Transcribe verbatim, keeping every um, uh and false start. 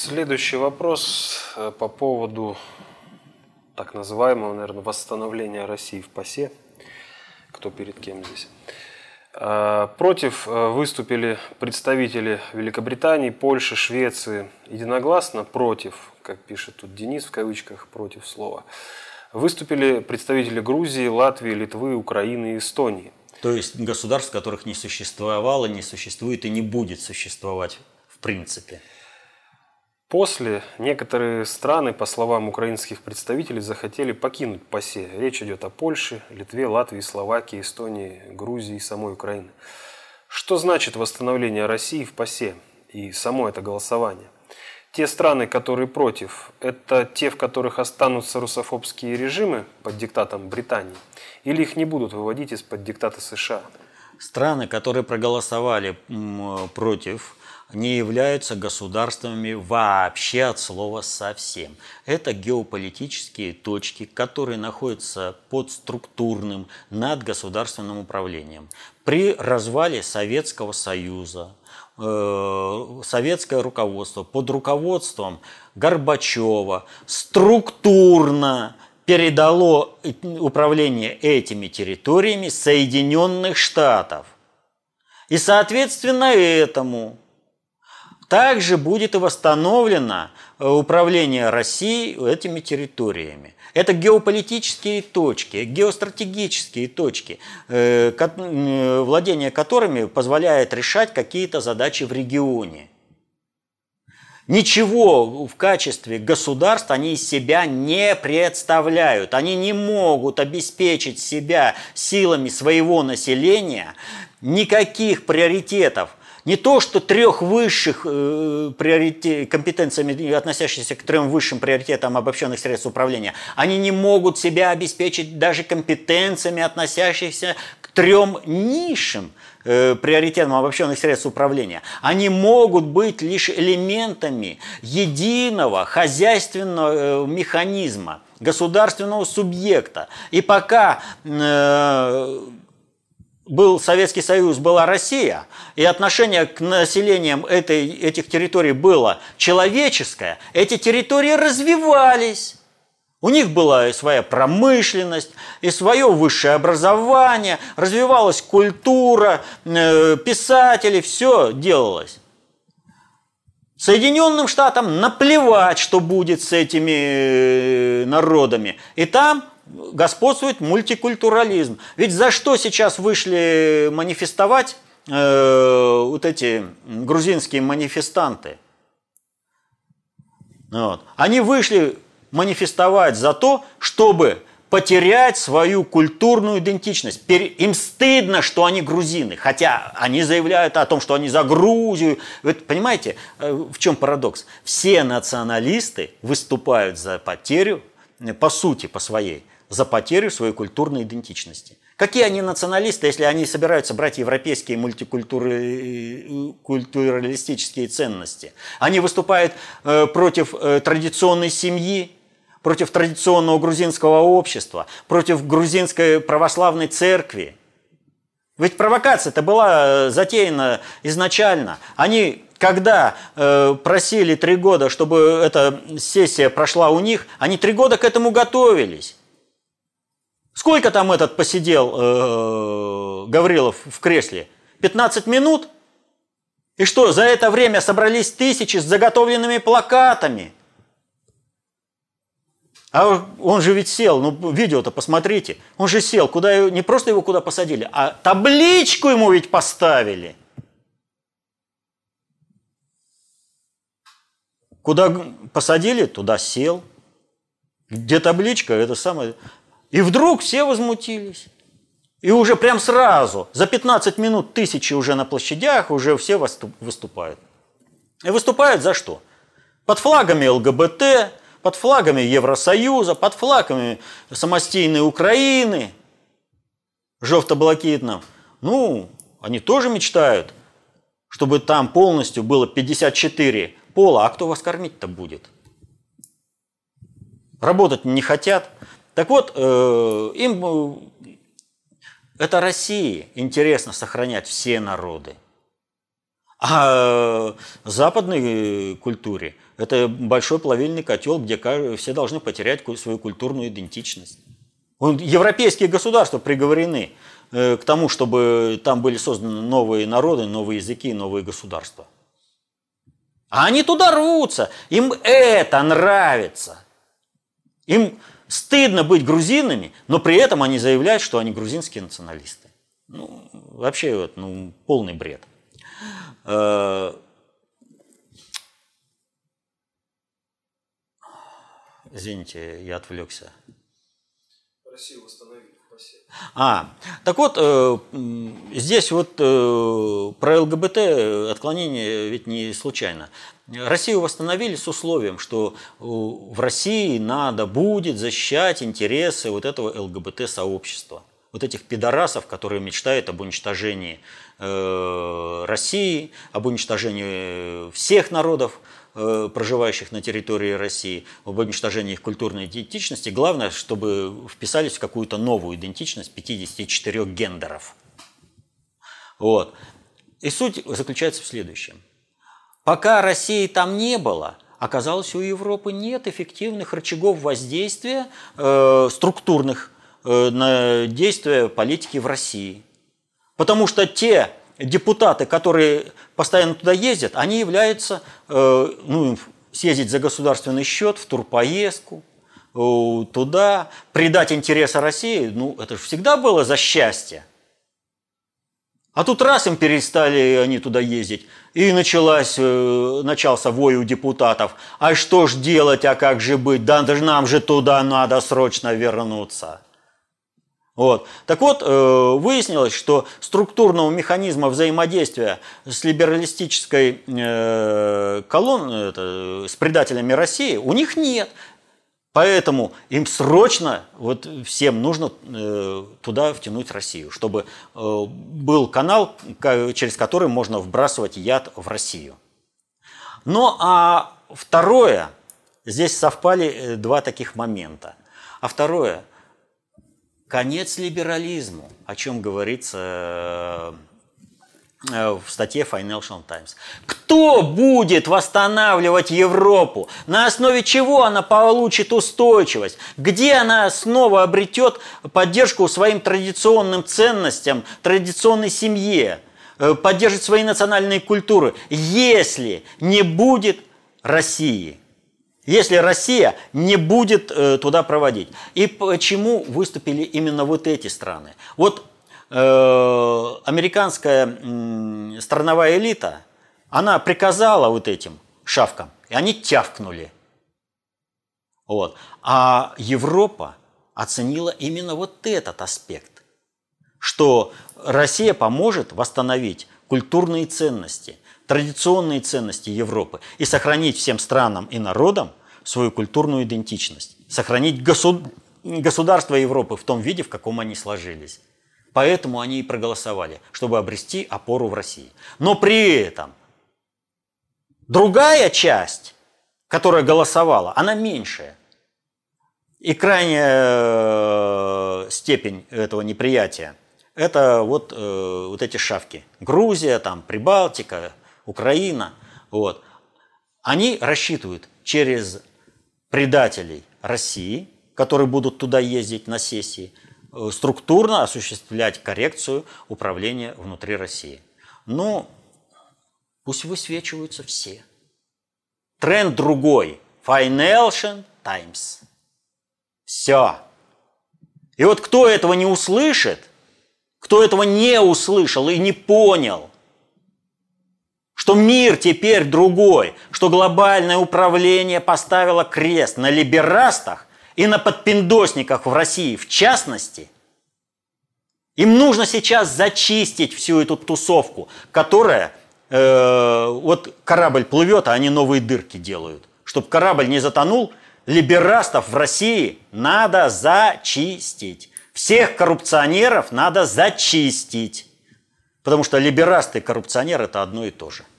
Следующий вопрос по поводу так называемого, наверное, восстановления России в ПАСЕ. Кто перед кем здесь? Против выступили представители Великобритании, Польши, Швеции. Единогласно против, как пишет тут Денис в кавычках, против слова, выступили представители Грузии, Латвии, Литвы, Украины и Эстонии. То есть государств, которых не существовало, не существует и не будет существовать в принципе. После некоторые страны, по словам украинских представителей, захотели покинуть ПАСЕ. Речь идет о Польше, Литве, Латвии, Словакии, Эстонии, Грузии и самой Украины. Что значит восстановление России в ПАСЕ и само это голосование? Те страны, которые против, это те, в которых останутся русофобские режимы под диктатом Британии, или их не будут выводить из-под диктата США? Страны, которые проголосовали против, не являются государствами вообще от слова совсем. Это геополитические точки, которые находятся под структурным надгосударственным управлением. При развале Советского Союза э, советское руководство под руководством Горбачева структурно передало управление этими территориями Соединенных Штатов. И соответственно этому также будет и восстановлено управление Россией этими территориями. Это геополитические точки, геостратегические точки, владение которыми позволяет решать какие-то задачи в регионе. Ничего в качестве государств они из себя не представляют. Они не могут обеспечить себя силами своего населения никаких приоритетов. Не то, что трех высших э, приоритет, компетенциями, относящихся к трем высшим приоритетам обобщенных средств управления, они не могут себя обеспечить даже компетенциями, относящихся к трем низшим э, приоритетам обобщенных средств управления. Они могут быть лишь элементами единого хозяйственного э, механизма, государственного субъекта. И пока э, был Советский Союз, была Россия, и отношение к населениям этой, этих территорий было человеческое, эти территории развивались. У них была и своя промышленность, и свое высшее образование, развивалась культура, писатели, все делалось. Соединенным Штатам наплевать, что будет с этими народами. И там господствует мультикультурализм. Ведь за что сейчас вышли манифестовать э, вот эти грузинские манифестанты? Вот. Они вышли манифестовать за то, чтобы потерять свою культурную идентичность. Им стыдно, что они грузины, хотя они заявляют о том, что они за Грузию. Вы понимаете, в чем парадокс? Все националисты выступают за потерю, по сути, по своей, за потерю своей культурной идентичности. Какие они националисты, если они собираются брать европейские мультикультуралистические ценности? Они выступают э, против э, традиционной семьи, против традиционного грузинского общества, против грузинской православной церкви. Ведь провокация-то была затеяна изначально. Они, когда э, просили три года, чтобы эта сессия прошла у них, они три года к этому готовились. Сколько там этот посидел э, Гаврилов в кресле? пятнадцать минут? И что, за это время собрались тысячи с заготовленными плакатами? А он же ведь сел, ну видео-то посмотрите, он же сел, куда, не просто его куда посадили, а табличку ему ведь поставили. Куда посадили, туда сел. Где табличка, это самое... И вдруг все возмутились. И уже прям сразу, за пятнадцать минут тысячи уже на площадях, уже все выступают. И выступают за что? Под флагами ЛГБТ, под флагами Евросоюза, под флагами самостійної Украины, жовто-блакитным. Ну, они тоже мечтают, чтобы там полностью было пятьдесят четыре пола. А кто вас кормить-то будет? Работать не хотят. Так вот, э, им, э, это России интересно сохранять все народы. А в западной культуре это большой плавильный котел, где все должны потерять свою культурную идентичность. Европейские государства приговорены к тому, чтобы там были созданы новые народы, новые языки, новые государства. А они туда рвутся, им это нравится. Им стыдно быть грузинами, но при этом они заявляют, что они грузинские националисты. Ну, вообще вот, ну, полный бред. Извините, я отвлекся. Россию восстановили в ПАСЕ. А, так вот, э, здесь вот э, про ЛГБТ отклонение ведь не случайно. Россию восстановили с условием, что в России надо будет защищать интересы вот этого ЛГБТ-сообщества. Вот этих пидорасов, которые мечтают об уничтожении э, России, об уничтожении всех народов, э, проживающих на территории России, об уничтожении их культурной идентичности. Главное, чтобы вписались в какую-то новую идентичность пятидесяти четырёх гендеров. Вот. И суть заключается в следующем. Пока России там не было, оказалось, у Европы нет эффективных рычагов воздействия э, структурных на действия политики в России. Потому что те депутаты, которые постоянно туда ездят, они являются, э, ну, съездить за государственный счет в турпоездку, э, туда, предать интересы России, ну, это же всегда было за счастье. А тут раз им перестали они туда ездить, и началась, э, начался вой у депутатов. А что ж делать, а как же быть? Да нам же туда надо срочно вернуться. Вот. Так вот, выяснилось, что структурного механизма взаимодействия с либералистической колонной, с предателями России, у них нет. Поэтому им срочно, вот всем нужно туда втянуть Россию, чтобы был канал, через который можно вбрасывать яд в Россию. Ну а второе, здесь совпали два таких момента. А второе, конец либерализму, о чем говорится в статье Financial Times. Кто будет восстанавливать Европу? На основе чего она получит устойчивость? Где она снова обретет поддержку своим традиционным ценностям, традиционной семье, поддержит свои национальные культуры, если не будет России? Если Россия не будет э, туда проводить. И почему выступили именно вот эти страны? Вот э, американская э, страновая элита, она приказала вот этим шавкам, и они тявкнули. Вот. А Европа оценила именно вот этот аспект, что Россия поможет восстановить культурные ценности, традиционные ценности Европы и сохранить всем странам и народам свою культурную идентичность, сохранить госуд... государство Европы в том виде, в каком они сложились. Поэтому они и проголосовали, чтобы обрести опору в России. Но при этом другая часть, которая голосовала, она меньшая. И крайняя степень этого неприятия – это вот, э, вот эти шавки. Грузия, там, Прибалтика, Украина. Вот. Они рассчитывают через предателей России, которые будут туда ездить на сессии, структурно осуществлять коррекцию управления внутри России. Но пусть высвечиваются все. Тренд другой. Financial Times. Все. И вот кто этого не услышит, кто этого не услышал и не понял, что мир теперь другой, что глобальное управление поставило крест на либерастах и на подпиндосниках в России в частности, им нужно сейчас зачистить всю эту тусовку, которая, э, вот корабль плывет, а они новые дырки делают. Чтобы корабль не затонул, либерастов в России надо зачистить. Всех коррупционеров надо зачистить. Потому что либерасты и коррупционеры – это одно и то же.